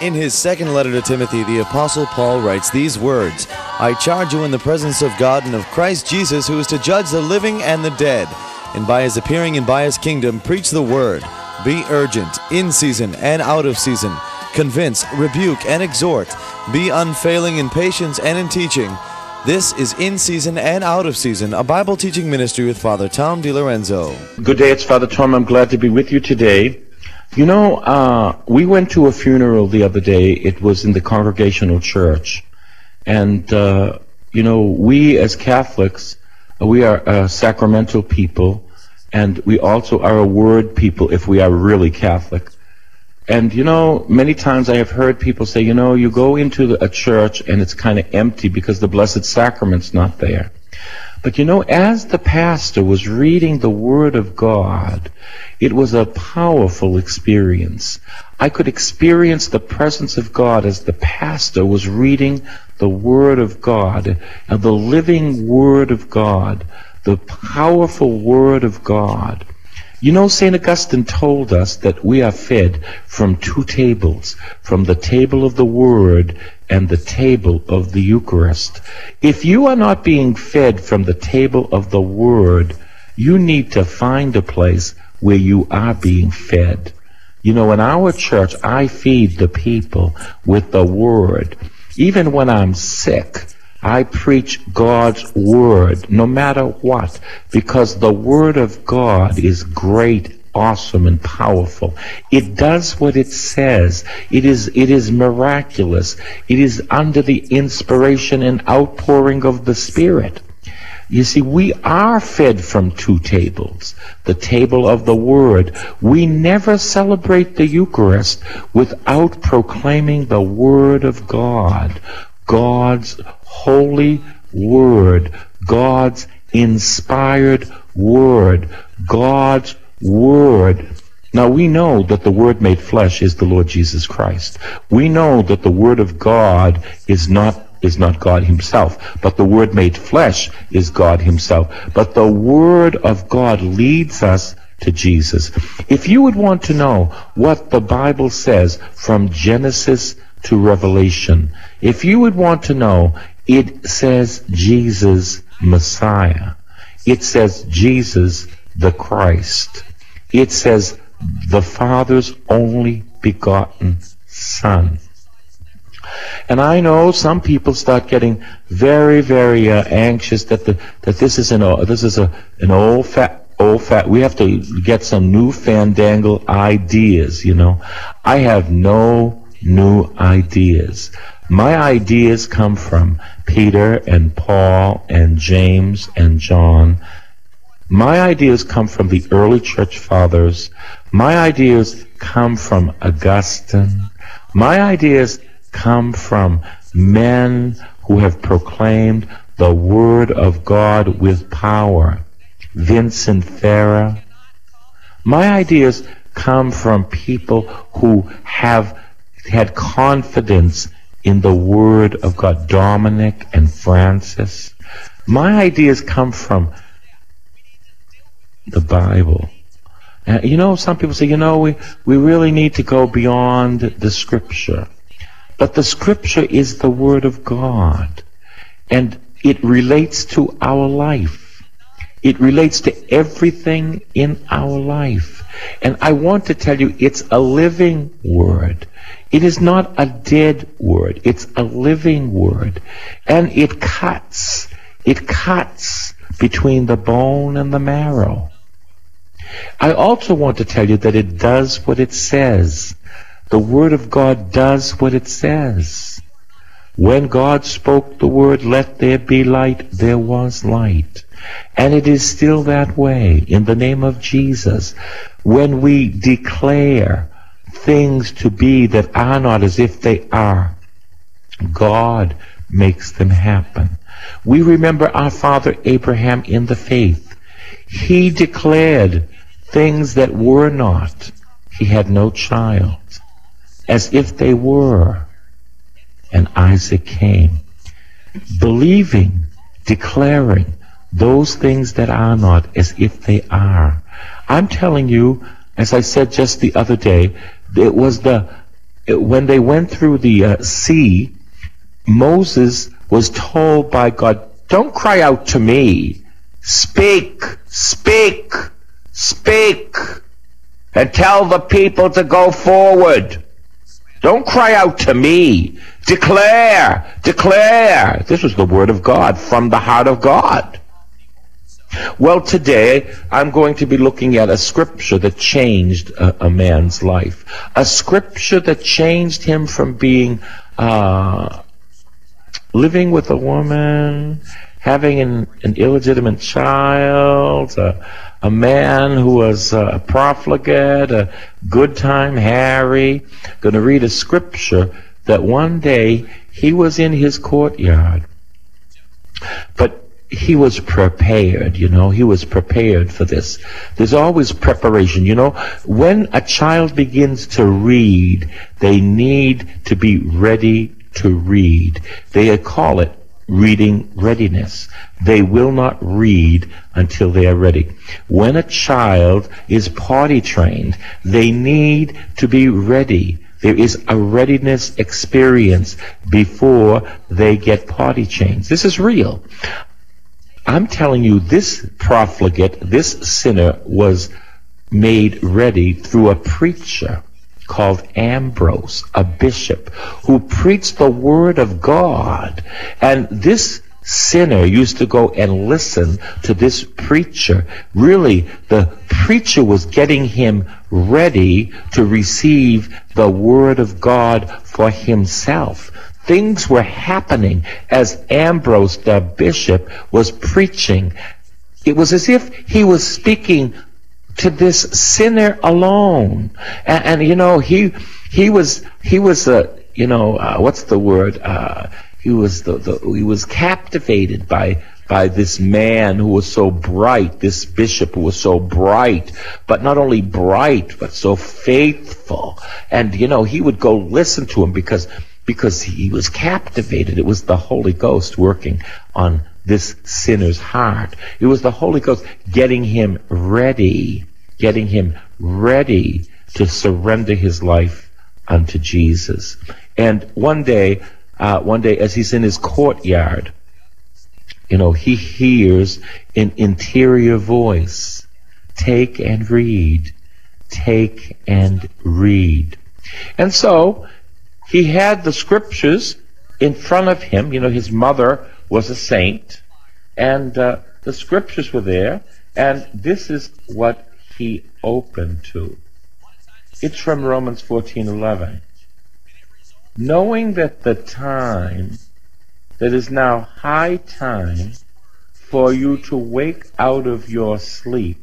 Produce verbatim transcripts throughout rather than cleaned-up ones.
In his second letter to Timothy, the Apostle Paul writes these words, I charge you in the presence of God and of Christ Jesus, who is to judge the living and the dead, and by his appearing and by his kingdom, preach the word. Be urgent, in season and out of season. Convince, rebuke, and exhort. Be unfailing in patience and in teaching. This is In Season and Out of Season, a Bible teaching ministry with Father Tom DiLorenzo. Good day, it's Father Tom. I'm glad to be with you today. You know, uh, we went to a funeral the other day. It was in the Congregational Church. And, uh, you know, we as Catholics, we are a sacramental people, and we also are a word people if we are really Catholic. And, you know, many times I have heard people say, you know, you go into a church and it's kind of empty because the Blessed Sacrament's not there. But, you know, as the pastor was reading the Word of God, it was a powerful experience. I could experience the presence of God as the pastor was reading the Word of God, and the living Word of God, the powerful Word of God. You know, Saint Augustine told us that we are fed from two tables, from the table of the Word and the table of the Eucharist. If you are not being fed from the table of the Word, you need to find a place where you are being fed. You know, in our church, I feed the people with the Word. Even when I'm sick, I preach God's Word, no matter what, because the Word of God is great, awesome, and powerful. It does what it says. It is, it is miraculous. It is under the inspiration and outpouring of the Spirit. You see, we are fed from two tables. The table of the Word. We never celebrate the Eucharist without proclaiming the Word of God. God's holy Word, God's inspired Word, God's Word. Now we know that the Word made flesh is the Lord Jesus Christ. We know that the Word of God is not is not God himself, but the Word made flesh is God himself. But the Word of God leads us to Jesus. If you would want to know what the Bible says from Genesis to Revelation, if you would want to know, it says Jesus Messiah. It says Jesus the Christ. It says the Father's only begotten Son. And I know some people start getting very, very uh, anxious that the that this is an uh, this is a an old fat old fat. We have to get some new fandangle ideas. You know, I have no new ideas. My ideas come from Peter and Paul and James and John. My ideas come from the early church fathers. My ideas come from Augustine. My ideas come from men who have proclaimed the Word of God with power. Vincent Ferrer. My ideas come from people who have had confidence in the Word of God. Dominic and Francis. My ideas come from the Bible. Uh, you know, some people say, you know, we, we really need to go beyond the Scripture. But the Scripture is the Word of God. And it relates to our life. It relates to everything in our life. And I want to tell you, it's a living Word. It is not a dead Word. It's a living Word. And it cuts. It cuts between the bone and the marrow. I also want to tell you that it does what it says. The Word of God does what it says. When God spoke the word, let there be light, there was light. And it is still that way in the name of Jesus. When we declare things to be that are not as if they are, God makes them happen. We remember our father Abraham in the faith. He declared things that were not. He had no child, as if they were. And Isaac came, believing, declaring those things that are not as if they are. I'm telling you, as I said just the other day, it was the when they went through the uh, sea, Moses was told by God, don't cry out to me. Speak, speak, speak, and tell the people to go forward. Don't cry out to me. Declare, declare. This was the word of God from the heart of God. Well, today I'm going to be looking at a scripture that changed a, a man's life. A scripture that changed him from being uh, living with a woman, having an, an illegitimate child, a, a man who was a profligate, a good time Harry. Going to read a scripture that one day he was in his courtyard, but he was prepared, you know, he was prepared for this. There's always preparation, you know. When a child begins to read, they need to be ready to read. They call it reading readiness. They will not read until they are ready. When a child is potty trained, they need to be ready. There is a readiness experience before they get potty trained. This is real. I'm telling you, this profligate, this sinner was made ready through a preacher called Ambrose, a bishop, who preached the word of God. And this sinner used to go and listen to this preacher. Really, the preacher was getting him ready to receive the word of God for himself. Things were happening as Ambrose, the bishop, was preaching. It was as if he was speaking to this sinner alone. And, and you know, he he was he was a uh, you know uh, what's the word? Uh, he was the, the he was captivated by by this man who was so bright, this bishop who was so bright, but not only bright but so faithful. And you know, he would go listen to him because. Because he was captivated. It was the Holy Ghost working on this sinner's heart. It was the Holy Ghost getting him ready, getting him ready to surrender his life unto Jesus. And one day, uh, one day as he's in his courtyard, you know, he hears an interior voice. Take and read. Take and read. And so, he had the scriptures in front of him. You know, his mother was a saint, and uh, the scriptures were there, and this is what he opened to. It's from Romans fourteen eleven. Knowing that the time, that is now high time, for you to wake out of your sleep,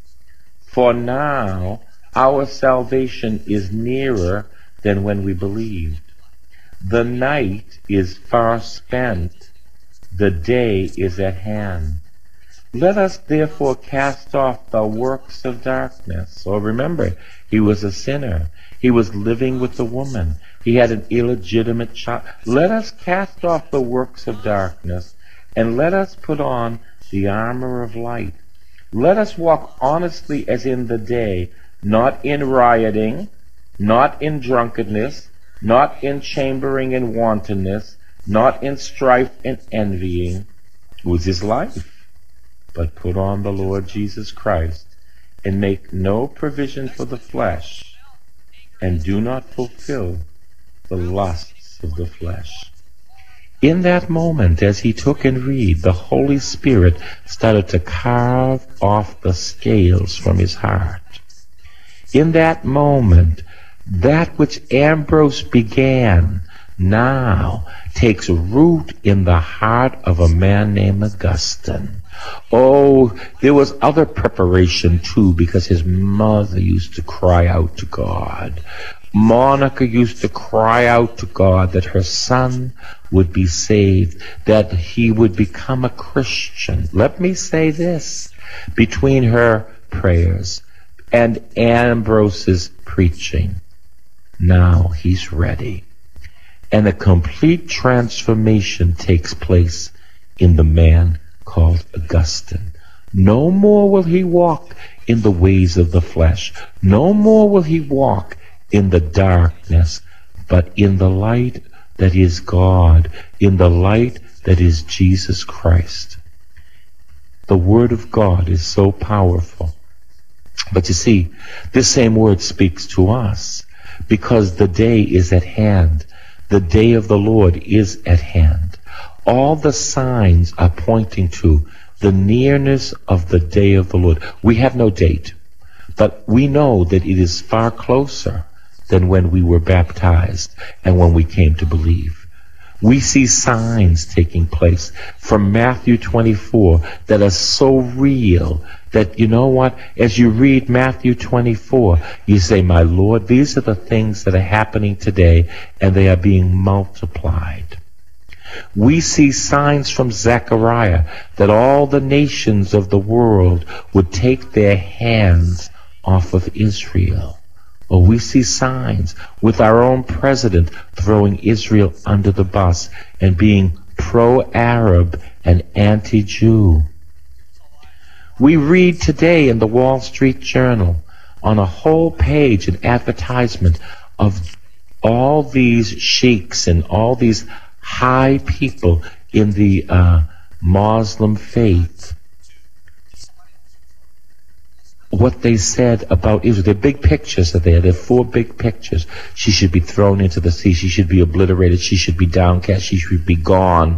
for now our salvation is nearer than when we believed. The night is far spent, the day is at hand. Let us therefore cast off the works of darkness. So remember, he was a sinner. He was living with a woman. He had an illegitimate child. Let us cast off the works of darkness, and let us put on the armor of light. Let us walk honestly as in the day, not in rioting, not in drunkenness, not in chambering and wantonness, not in strife and envying, was his life. But put on the Lord Jesus Christ, and make no provision for the flesh, and do not fulfill the lusts of the flesh. In that moment, as he took and read, the Holy Spirit started to carve off the scales from his heart. In that moment, that which Ambrose began now takes root in the heart of a man named Augustine. Oh, there was other preparation too, because his mother used to cry out to God. Monica used to cry out to God that her son would be saved, that he would become a Christian. Let me say this, between her prayers and Ambrose's preaching, now he's ready. And a complete transformation takes place in the man called Augustine. No more will he walk in the ways of the flesh. No more will he walk in the darkness, but in the light that is God, in the light that is Jesus Christ. The Word of God is so powerful. But you see, this same Word speaks to us because the day is at hand. The day of the Lord is at hand. All the signs are pointing to the nearness of the day of the Lord. We have no date, but we know that it is far closer than when we were baptized and when we came to believe. We see signs taking place from Matthew twenty-four that are so real that, you know what, as you read Matthew twenty-four, you say, my Lord, these are the things that are happening today, and they are being multiplied. We see signs from Zechariah that all the nations of the world would take their hands off of Israel. Or we see signs with our own president throwing Israel under the bus and being pro-Arab and anti-Jew. We read today in the Wall Street Journal on a whole page an advertisement of all these sheikhs and all these high people in the uh, Muslim faith, what they said about Israel. Their big pictures are there. There are four big pictures. She should be thrown into the sea. She should be obliterated. She should be downcast. She should be gone.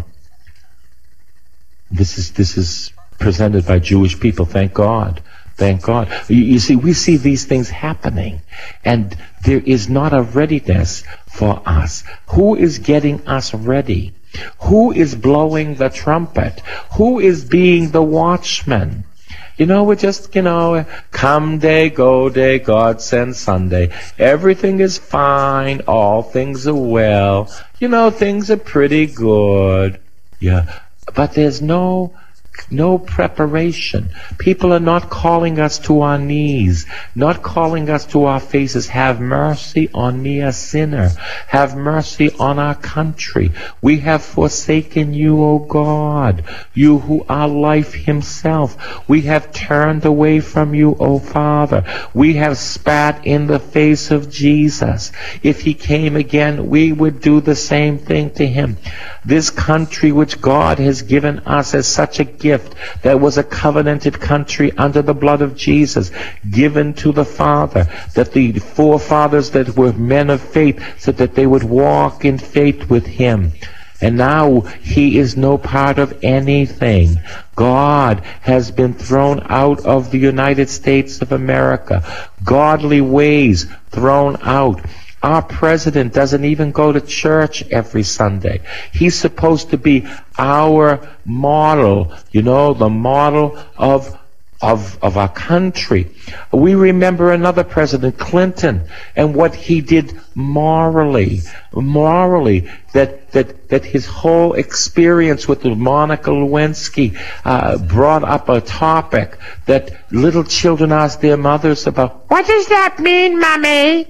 This is this is presented by Jewish people. Thank God. Thank God. You, you see, we see these things happening, and there is not a readiness for us. Who is getting us ready? Who is blowing the trumpet? Who is being the watchman? You know, we're just, you know, come day, go day, God send Sunday. Everything is fine. All things are well. You know, things are pretty good. Yeah. But there's no no preparation. People are not calling us to our knees, not calling us to our faces. Have mercy on me, a sinner. Have mercy on our country. We have forsaken you, O God, you who are life himself. We have turned away from you, O Father. We have spat in the face of Jesus. If he came again, we would do the same thing to him. This country which God has given us as such a gift, that was a covenanted country under the blood of Jesus, given to the Father, that the forefathers that were men of faith said that they would walk in faith with him. And now he is no part of anything. God has been thrown out of the United States of America. Godly ways thrown out. Our president doesn't even go to church every Sunday. He's supposed to be our model, you know, the model of of of our country. We remember another president, Clinton, and what he did morally, morally, that that that his whole experience with the Monica Lewinsky uh, brought up a topic that little children ask their mothers about. What does that mean, Mommy?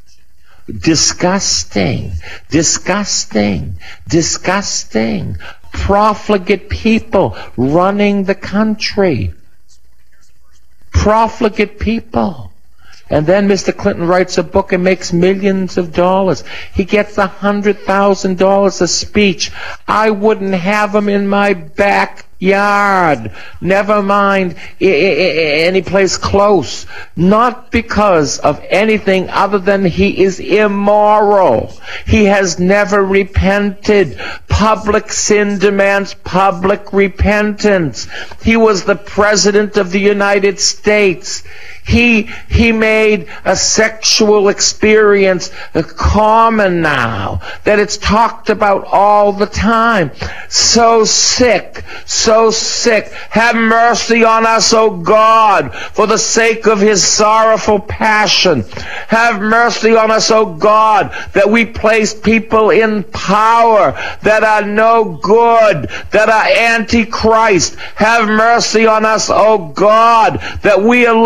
Disgusting, disgusting, disgusting. Profligate people running the country. Profligate people. And then Mister Clinton writes a book and makes millions of dollars. He gets a hundred thousand dollars a speech. I wouldn't have him in my backyard. Never mind any place close. Not because of anything other than he is immoral. He has never repented. Public sin demands public repentance. He was the President of the United States. He he made a sexual experience common now, that it's talked about all the time. So sick, so sick. Have mercy on us, O God, for the sake of his sorrowful passion. Have mercy on us, O God, that we place people in power that are no good, that are antichrist. Have mercy on us, O God, that we elect people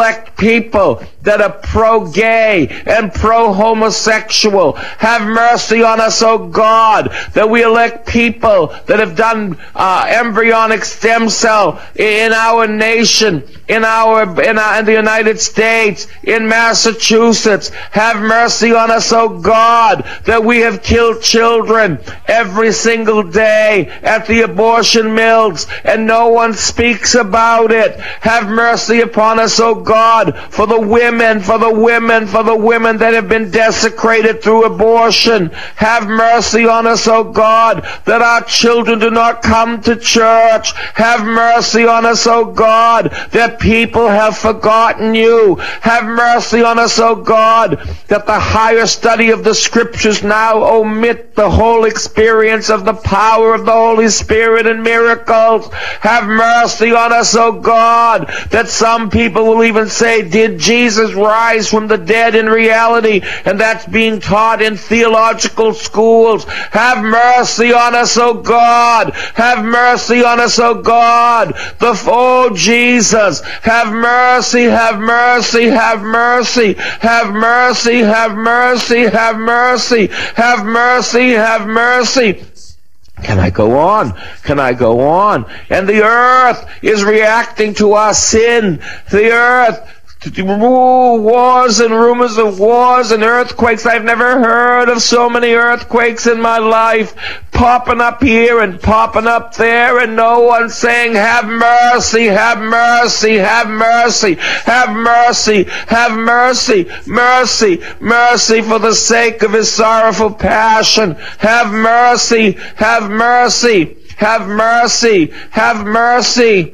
people that are pro-gay and pro-homosexual. Have mercy on us, oh God, that we elect people that have done uh, embryonic stem cell in our nation, in our, in our in the United States, in Massachusetts. Have mercy on us, oh God, that we have killed children every single day at the abortion mills and no one speaks about it. Have mercy upon us, oh God, for the women, for the women, for the women that have been desecrated through abortion. Have mercy on us, oh God, that our children do not come to church. Have mercy on us, oh God, that people have forgotten you. Have mercy on us, oh God, that the higher study of the scriptures now omit the whole experience of the power of the Holy Spirit and miracles. Have mercy on us, oh God, that some people will even say, did Jesus rise from the dead in reality? And that's being taught in theological schools. Have mercy on us, oh God. Have mercy on us, oh God. The oh Jesus, have mercy, have mercy, have mercy, have mercy, have mercy, have mercy, have mercy, have mercy. Can I go on? Can I go on? And the earth is reacting to our sin. The earth, wars and rumors of wars and earthquakes. I've never heard of so many earthquakes in my life, popping up here and popping up there, and no one saying, have mercy, have mercy, have mercy, have mercy, have mercy, mercy, mercy for the sake of his sorrowful passion. Have mercy, have mercy, have mercy, have mercy.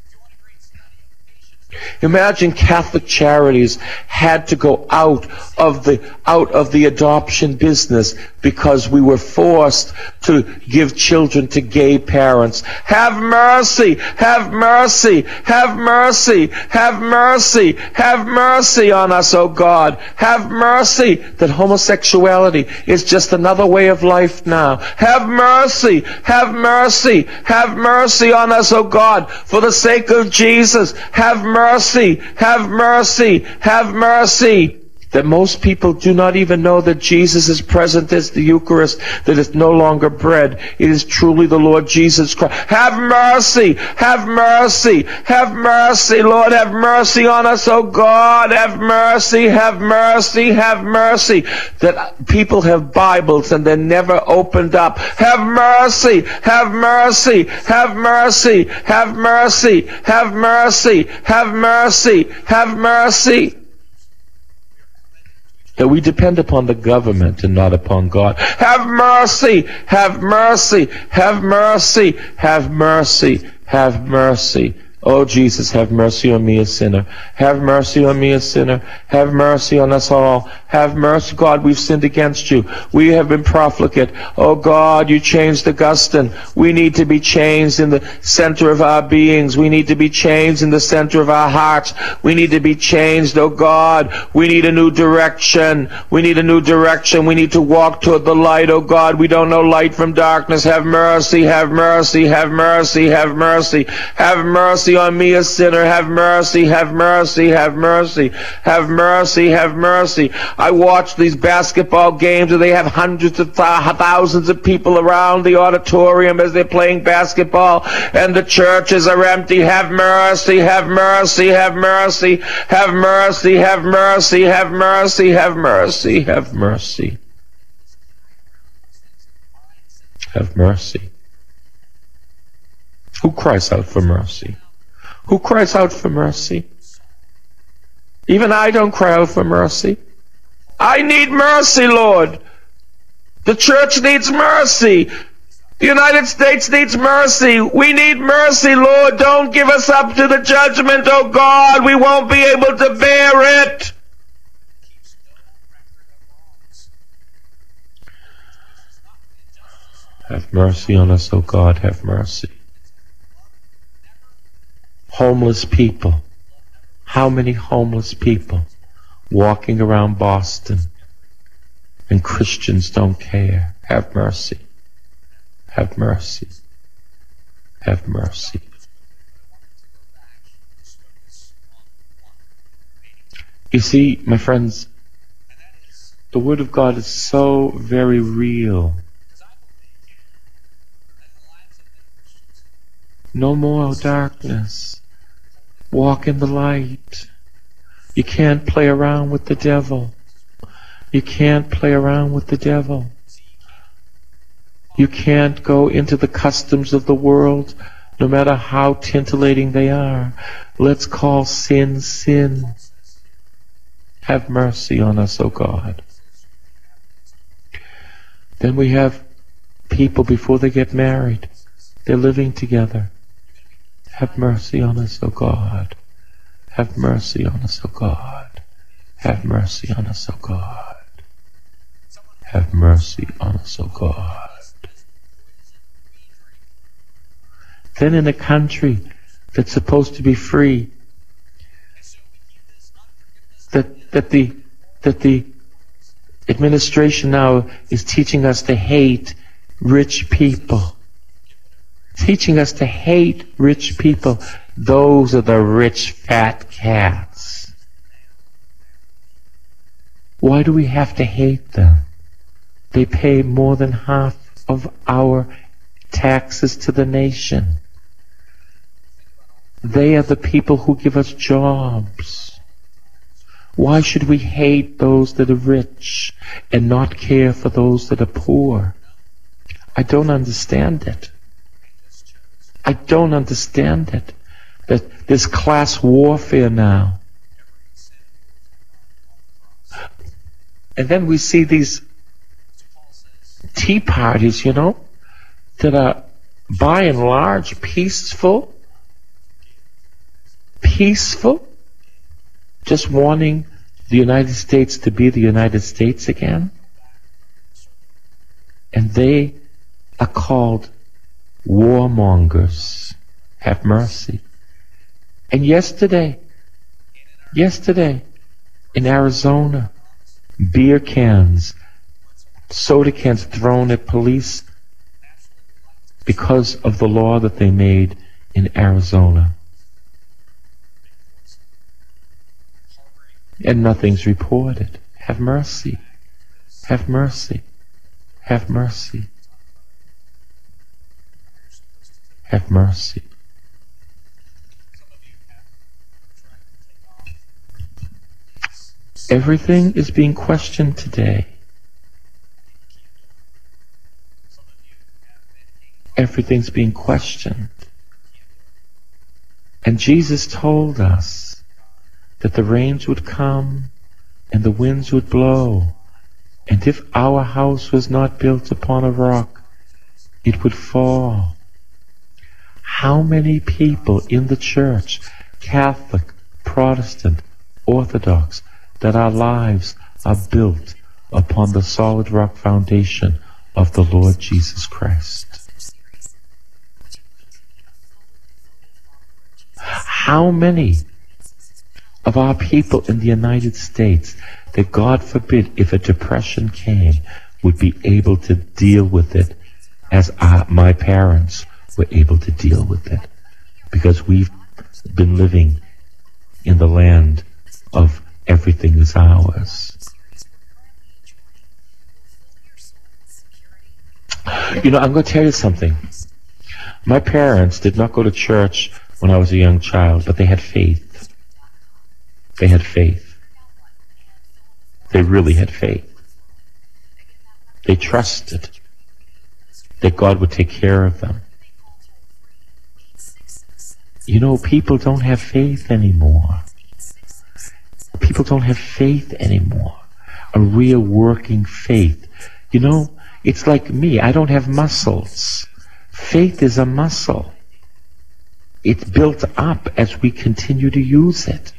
Imagine Catholic Charities had to go out of the out of the adoption business because we were forced to give children to gay parents. Have mercy, have mercy, have mercy, have mercy, have mercy on us, oh God. Have mercy that homosexuality is just another way of life now. Have mercy, have mercy, have mercy on us, oh God, for the sake of Jesus. Have mercy, have mercy, have mercy. That most people do not even know that Jesus is present as the Eucharist, that it's no longer bread. It is truly the Lord Jesus Christ. Have mercy, have mercy, have mercy, Lord, have mercy on us, oh God. Have mercy, have mercy, have mercy. That people have Bibles and they're never opened up. Have mercy, have mercy, have mercy, have mercy, have mercy, have mercy, have mercy. That we depend upon the government and not upon God. Have mercy, have mercy, have mercy, have mercy, have mercy. Oh, Jesus, have mercy on me, a sinner. Have mercy on me, a sinner. Have mercy on us all. Have mercy, God, we've sinned against you. We have been profligate. Oh, God, you changed Augustine. We need to be changed in the center of our beings. We need to be changed in the center of our hearts. We need to be changed, oh, God. We need a new direction. We need a new direction. We need to walk toward the light, oh, God. We don't know light from darkness. Have mercy, have mercy, have mercy, have mercy. Have mercy on me, a sinner. Have mercy, have mercy, have mercy, have mercy, have mercy. I watch these basketball games and they have hundreds of th- thousands of people around the auditorium as they're playing basketball, and the churches are empty. Have mercy, have mercy, have mercy, have mercy, have mercy, have mercy, have mercy, have mercy, have mercy. Who cries out for mercy? Who cries out for mercy? Even I don't cry out for mercy. I need mercy, Lord. The church needs mercy. The United States needs mercy. We need mercy, Lord. Don't give us up to the judgment, oh God. We won't be able to bear it. Have mercy on us, oh God. Have mercy. Homeless people. How many homeless people walking around Boston, and Christians don't care? Have mercy. Have mercy. Have mercy. You see, my friends, the Word of God is so very real. No more darkness. Walk in the light. You can't play around with the devil. You can't play around with the devil. You can't go into the customs of the world, no matter how titillating they are. Let's call sin, sin. Have mercy on us, O God. Then we have people before they get married. They're living together. Have mercy on us, O God. Have mercy on us, O God. Have mercy on us, O God. Have mercy on us, O God. Then in a country that's supposed to be free, that that the that the administration now is teaching us to hate rich people. Teaching us to hate rich people. Those are the rich fat cats. Why do we have to hate them? They pay more than half of our taxes to the nation. They are the people who give us jobs. Why should we hate those that are rich and not care for those that are poor? I don't understand it. I don't understand it. That there's class warfare now. And then we see these tea parties, you know, that are by and large peaceful. Peaceful. Just wanting the United States to be the United States again. And they are called warmongers. Have mercy. And yesterday, yesterday in Arizona, beer cans, soda cans thrown at police because of the law that they made in Arizona. And nothing's reported. Have mercy. Have mercy. Have mercy. Have mercy. Everything is being questioned today. Everything's being questioned. And Jesus told us that the rains would come and the winds would blow, and if our house was not built upon a rock, it would fall. How many people in the church, Catholic, Protestant, Orthodox, that our lives are built upon the solid rock foundation of the Lord Jesus Christ? How many of our people in the United States that, God forbid, if a depression came, would be able to deal with it as our, my parents were able to deal with it? Because we've been living in the land of everything is ours. You know, I'm going to tell you something. My parents did not go to church when I was a young child, but they had faith. They had faith. They really had faith. They trusted that God would take care of them. You know, people don't have faith anymore. People don't have faith anymore. A real working faith. You know, it's like me. I don't have muscles. Faith is a muscle. It's built up as we continue to use it.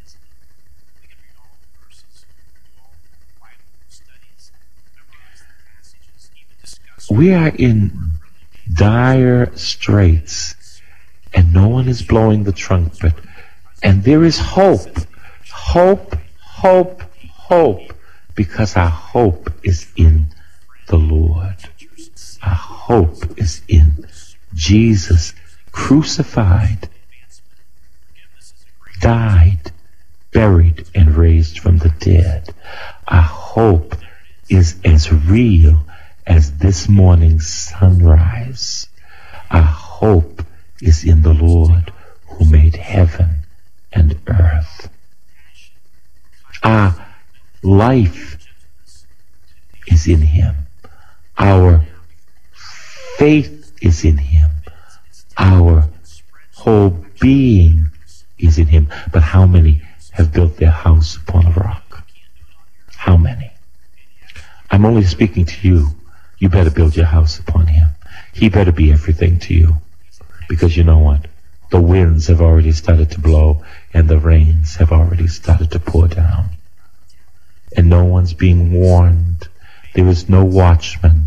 We are in dire straits, and no one is blowing the trumpet. And there is hope, hope, hope, hope, because our hope is in the Lord. Our hope is in Jesus, crucified, died, buried, and raised. raised from the dead. Our hope is as real as this morning's sunrise. Our hope is in the Lord who made heaven and earth. Our life is in him. Our faith is in him. Our whole being is in him. But how many have built their house upon a rock? How many? I'm only speaking to you. You better build your house upon him. He better be everything to you. Because you know what? The winds have already started to blow, and the rains have already started to pour down. And no one's being warned. There is no watchman.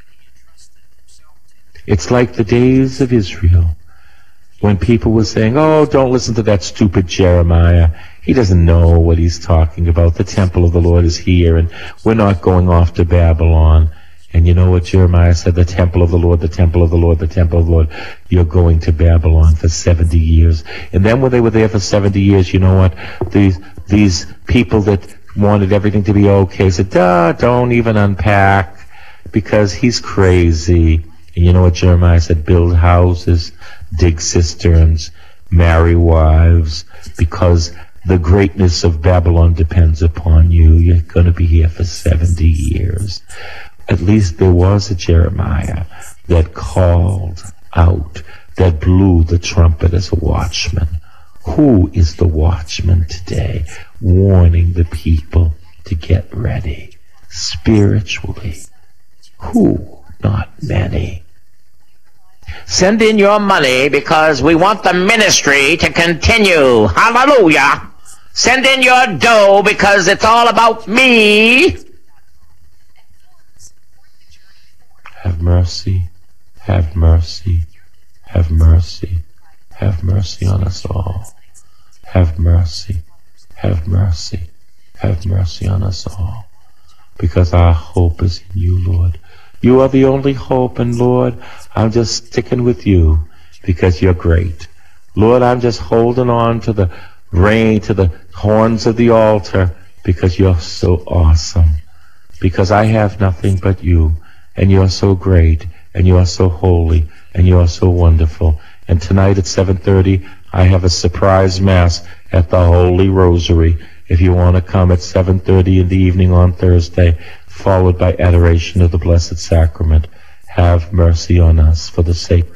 It's like the days of Israel, when people were saying, oh, don't listen to that stupid Jeremiah. He doesn't know what he's talking about. The temple of the Lord is here, and we're not going off to Babylon. And you know what Jeremiah said? The temple of the Lord, the temple of the Lord, the temple of the Lord. You're going to Babylon for seventy years. And then when they were there for seventy years, you know what? These, these people that wanted everything to be okay said, duh, don't even unpack, because he's crazy. And you know what Jeremiah said? Build houses, dig cisterns, marry wives, because the greatness of Babylon depends upon you. You're going to be here for seventy years. At least there was a Jeremiah that called out, that blew the trumpet as a watchman. Who is the watchman today, warning the people to get ready spiritually? Who? Not many. Send in your money because we want the ministry to continue. Hallelujah. Send in your dough because it's all about me. Have mercy, have mercy, have mercy, have mercy on us all. Have mercy, have mercy, have mercy on us all. Because our hope is in you, Lord. You are the only hope, and Lord, I'm just sticking with you because you're great. Lord, I'm just holding on to the rein, to the horns of the altar because you're so awesome. Because I have nothing but you. And you are so great, and you are so holy, and you are so wonderful. And tonight at seven thirty, I have a surprise Mass at the Holy Rosary. If you want to come at seven thirty in the evening on Thursday, followed by adoration of the Blessed Sacrament, have mercy on us for the sake.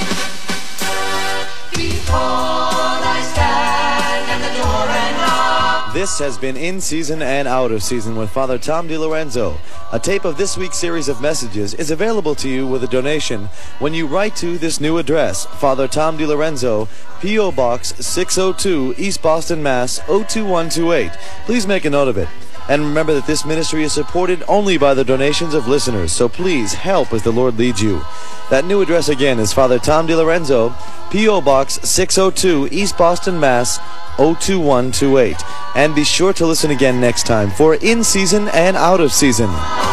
This has been In Season and Out of Season with Father Tom DiLorenzo. A tape of this week's series of messages is available to you with a donation when you write to this new address, Father Tom DiLorenzo, P O Box six oh two, East Boston, Mass. oh two one two eight. Please make a note of it. And remember that this ministry is supported only by the donations of listeners, so please help as the Lord leads you. That new address again is Father Tom DiLorenzo, P O Box six oh two, East Boston, Mass. oh two one two eight. And be sure to listen again next time for In Season and Out of Season.